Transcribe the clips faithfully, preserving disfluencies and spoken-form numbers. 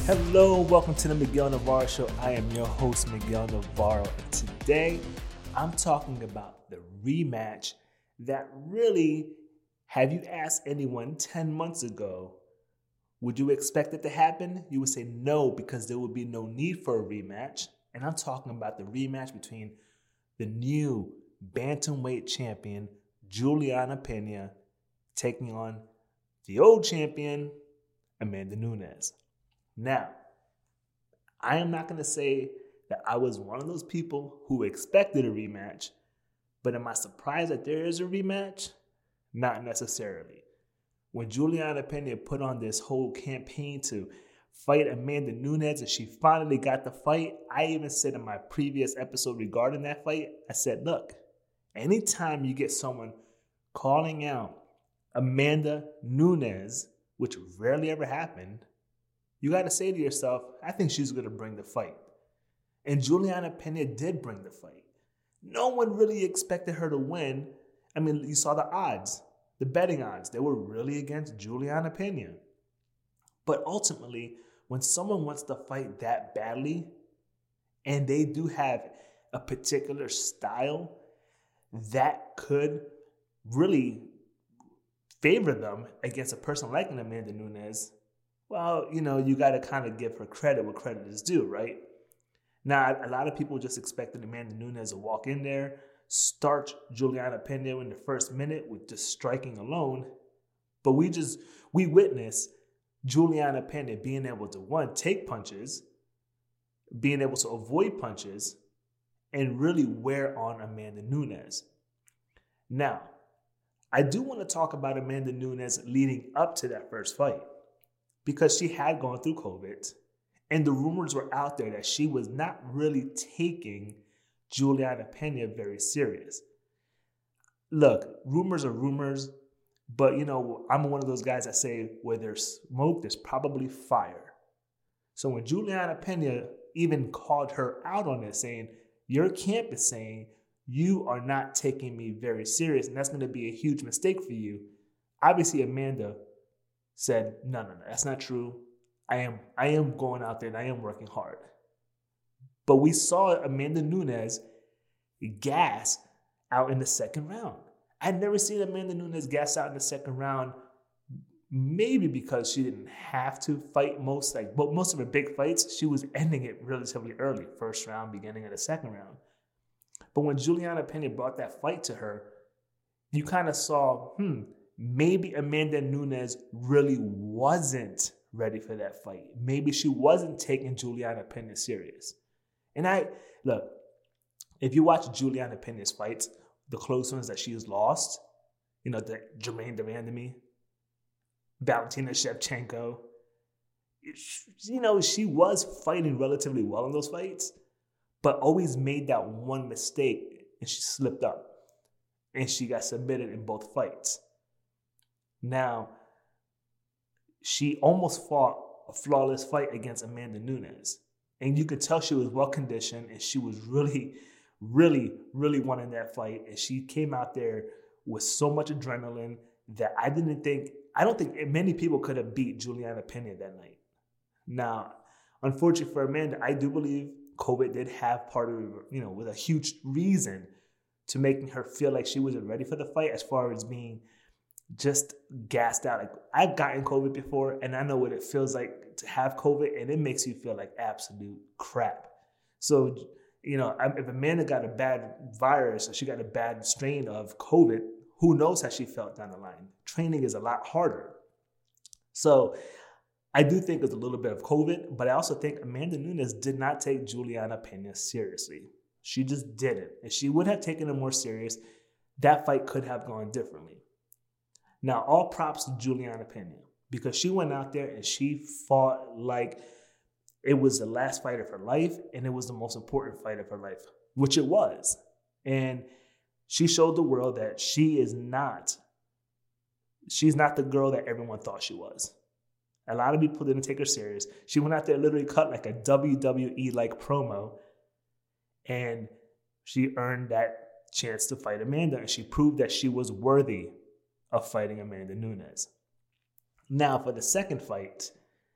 Hello, welcome to the Miguel Navarro Show. I am your host, Miguel Navarro, and today I'm talking about the rematch that really, have you asked anyone ten months ago, would you expect it to happen? You would say no, because there would be no need for a rematch. And I'm talking about the rematch between the new bantamweight champion, Juliana Pena, taking on the old champion, Amanda Nunes. Now, I am not going to say that I was one of those people who expected a rematch, but am I surprised that there is a rematch? Not necessarily. When Juliana Pena put on this whole campaign to fight Amanda Nunes and she finally got the fight, I even said in my previous episode regarding that fight, I said, look, anytime you get someone calling out Amanda Nunes, which rarely ever happened, you got to say to yourself, I think she's going to bring the fight. And Juliana Pena did bring the fight. No one really expected her to win. I mean, you saw the odds, the betting odds. They were really against Juliana Pena. But ultimately, when someone wants to fight that badly, and they do have a particular style that could really favor them against a person like an Amanda Nunes, well, you know, you got to kind of give her credit where credit is due, right? Now, a lot of people just expected Amanda Nunes to walk in there, starch Juliana Pena in the first minute with just striking alone. But we just, we witnessed Juliana Pena being able to, one, take punches, being able to avoid punches, and really wear on Amanda Nunes. Now, I do want to talk about Amanda Nunes leading up to that first fight, because she had gone through COVID, and the rumors were out there that she was not really taking Juliana Pena very serious. Look, rumors are rumors, but, you know, I'm one of those guys that say where there's smoke, there's probably fire. So when Juliana Pena even called her out on it, saying, your camp is saying you are not taking me very serious, and that's going to be a huge mistake for you. Obviously, Amanda said, no, no, no, that's not true. I am I am going out there and I am working hard. But we saw Amanda Nunes gas out in the second round. I'd never seen Amanda Nunes gas out in the second round, maybe because she didn't have to fight most, like but most of her big fights, she was ending it relatively early, first round, beginning of the second round. But when Juliana Pena brought that fight to her, you kind of saw, hmm, maybe Amanda Nunes really wasn't ready for that fight. Maybe she wasn't taking Juliana Pena serious. And I, look, if you watch Juliana Pena's fights, the close ones that she has lost, you know, the Germaine de Randamie, Valentina Shevchenko, you know, she was fighting relatively well in those fights, but always made that one mistake and she slipped up and she got submitted in both fights. Now, she almost fought a flawless fight against Amanda Nunes. And you could tell she was well-conditioned and she was really, really, really wanting that fight. And she came out there with so much adrenaline that I didn't think, I don't think many people could have beat Juliana Pena that night. Now, unfortunately for Amanda, I do believe COVID did have part of, you know, with a huge reason to making her feel like she wasn't ready for the fight, as far as being just gassed out. Like, I've gotten COVID before and I know what it feels like to have COVID, and it makes you feel like absolute crap. So, you know, if Amanda got a bad virus or she got a bad strain of COVID, who knows how she felt down the line. Training is a lot harder. So I do think it's a little bit of COVID, but I also think Amanda Nunes did not take Juliana Pena seriously. She just didn't. If she would have taken it more serious, that fight could have gone differently. Now, all props to Juliana Pena, because she went out there and she fought like it was the last fight of her life and it was the most important fight of her life, which it was. And she showed the world that she is not, she's not the girl that everyone thought she was. A lot of people didn't take her serious. She went out there and literally cut like a W W E-like promo, and she earned that chance to fight Amanda, and she proved that she was worthy of fighting Amanda Nunes. Now, for the second fight,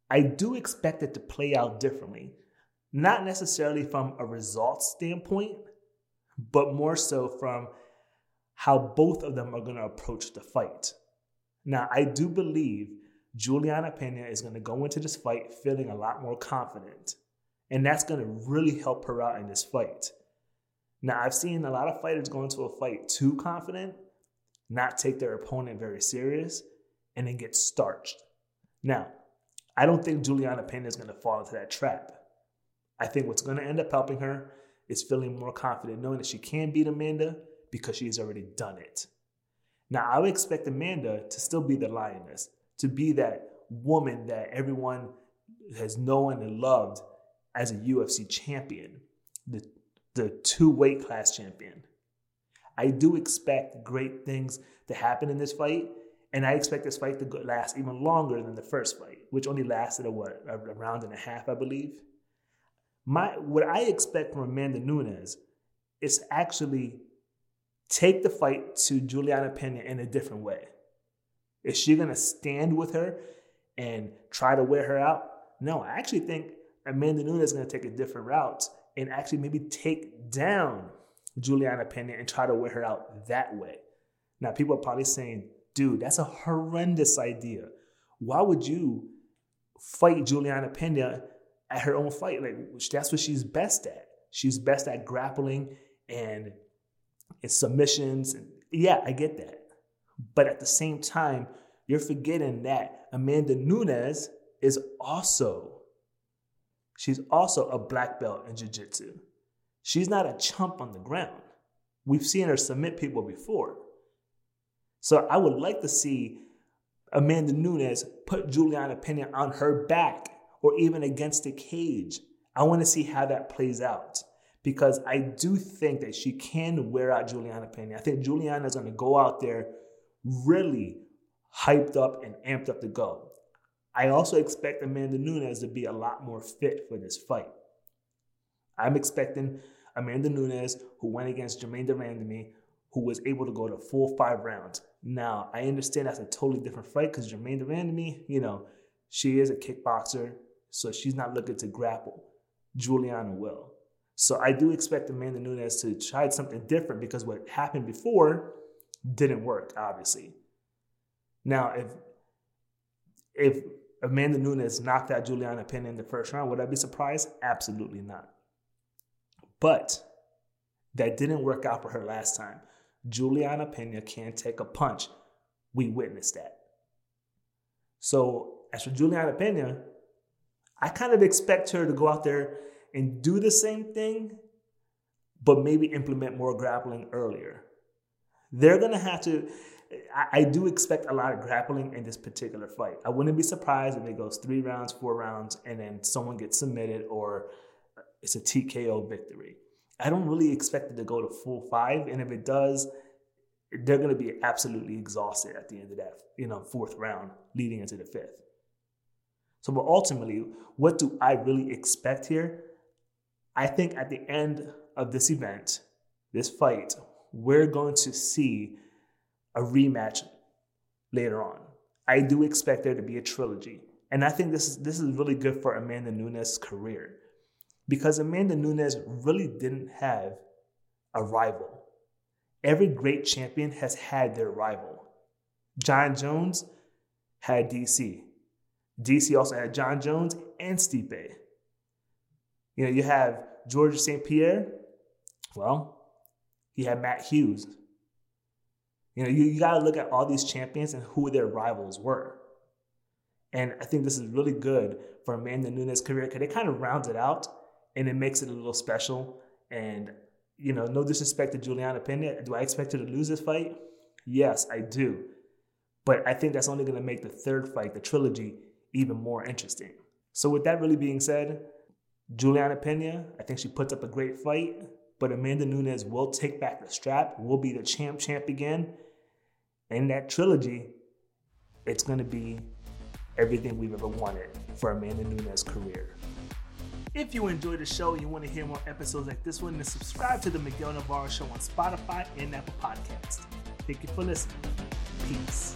I do expect it to play out differently, not necessarily from a results standpoint, but more so from how both of them are going to approach the fight. Now, I do believe Juliana Pena is going to go into this fight feeling a lot more confident, and that's going to really help her out in this fight. Now, I've seen a lot of fighters go into a fight too confident, not take their opponent very serious, and then get starched. Now, I don't think Juliana Pena is going to fall into that trap. I think what's going to end up helping her is feeling more confident, knowing that she can beat Amanda because she's already done it. Now, I would expect Amanda to still be the lioness, to be that woman that everyone has known and loved as a U F C champion, the, the two weight class champion. I do expect great things to happen in this fight, and I expect this fight to go, last even longer than the first fight, which only lasted a, what, a round and a half, I believe. My what I expect from Amanda Nunes is actually take the fight to Juliana Pena in a different way. Is she going to stand with her and try to wear her out? No, I actually think Amanda Nunes is going to take a different route and actually maybe take down Juliana Pena and try to wear her out that way. Now, people are probably saying, dude, that's a horrendous idea. Why would you fight Juliana Pena at her own fight? Like, that's what she's best at. She's best at grappling and, and submissions. And yeah, I get that. But at the same time, you're forgetting that Amanda Nunes is also, she's also a black belt in jiu-jitsu. She's not a chump on the ground. We've seen her submit people before. So I would like to see Amanda Nunes put Juliana Pena on her back or even against the cage. I want to see how that plays out because I do think that she can wear out Juliana Pena. I think Juliana is going to go out there really hyped up and amped up to go. I also expect Amanda Nunes to be a lot more fit for this fight. I'm expecting Amanda Nunes, who went against Germaine de Randamie, who was able to go to full five rounds. Now, I understand that's a totally different fight because Germaine de Randamie, you know, she is a kickboxer, so she's not looking to grapple. Juliana will. So I do expect Amanda Nunes to try something different because what happened before didn't work, obviously. Now, if if Amanda Nunes knocked out Juliana Pena in the first round, would I be surprised? Absolutely not. But that didn't work out for her last time. Juliana Pena can take a punch. We witnessed that. So as for Juliana Pena, I kind of expect her to go out there and do the same thing, but maybe implement more grappling earlier. They're going to have to, I, I do expect a lot of grappling in this particular fight. I wouldn't be surprised if it goes three rounds, four rounds, and then someone gets submitted or it's a T K O victory. I don't really expect it to go to full five, and if it does, they're going to be absolutely exhausted at the end of that, you know, fourth round leading into the fifth. So, but ultimately, what do I really expect here? I think at the end of this event, this fight, we're going to see a rematch later on. I do expect there to be a trilogy. And I think this is this is really good for Amanda Nunes' career because Amanda Nunes really didn't have a rival. Every great champion has had their rival. Jon Jones had D C. D C also had Jon Jones and Stipe. You know, you have Georges Saint Pierre. Well, he had Matt Hughes. You know, you, you got to look at all these champions and who their rivals were. And I think this is really good for Amanda Nunes' career because it kind of rounds it out and it makes it a little special. And, you know, no disrespect to Juliana Pena. Do I expect her to lose this fight? Yes, I do. But I think that's only going to make the third fight, the trilogy, even more interesting. So with that really being said, Juliana Pena, I think she puts up a great fight, but Amanda Nunes will take back the strap, will be the champ champ again. And that trilogy, it's going to be everything we've ever wanted for Amanda Nunes' career. If you enjoyed the show and you want to hear more episodes like this one, then subscribe to the Miguel Navarro Show on Spotify and Apple Podcasts. Thank you for listening. Peace.